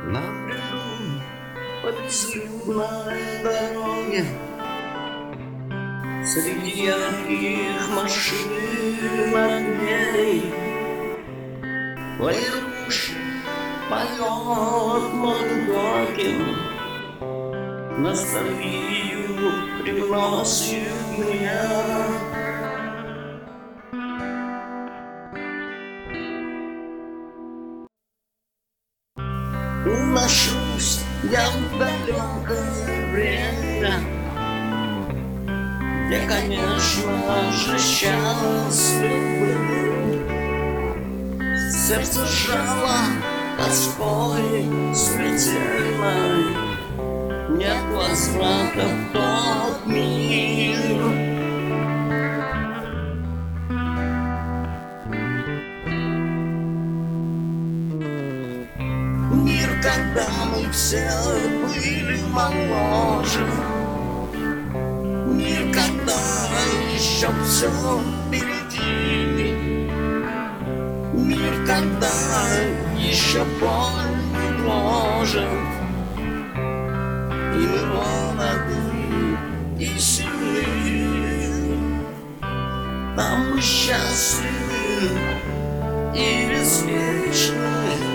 На бреду по безлюдной дороге среди ярких машин огней твои руши полет Монгокин ностальгию привносит мне. Уношусь я в далекое время, я, конечно же, счастлив был. Сердце жало тоской смертельной, нет возврата в тот мир. Мир, когда мы все были моложе, мир, когда еще все впереди, мир, когда еще боль не гложет, и мы молоды и сильны. Там мы счастливы и беспечны,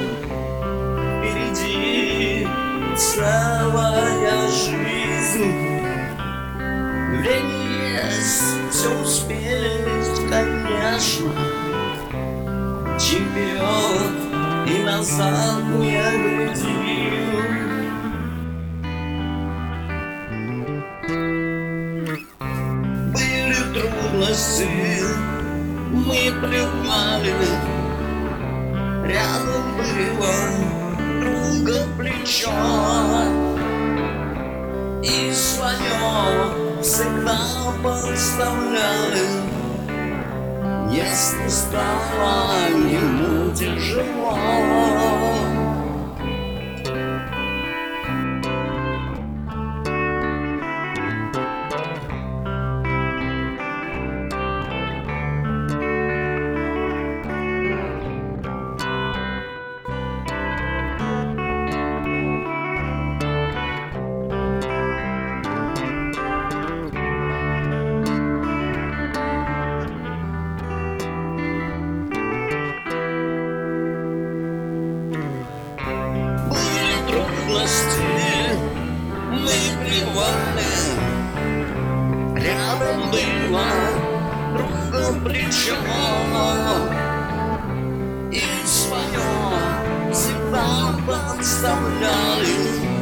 впереди целая жизнь. Время есть все успеть, конечно, чемпион и назад не гляди. Были трудности, мы плевали, рядом было друга плечо, и свое всегда подставляли, если стало ему тяжело. Мы плевали, рядом было друга плечо, и свое всегда подставляли,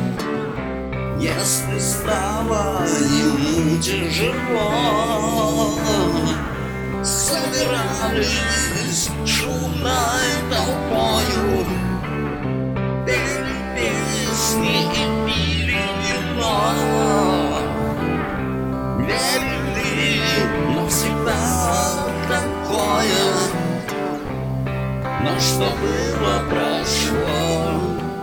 если стало ему тяжело. Собирались шумной толпою, пели песни и пили вино, верили навсегда такое, но что было, прошло.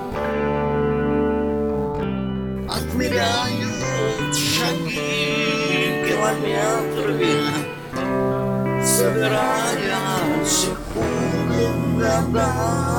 Отмеряют шаги километрами, собирая секунды в года.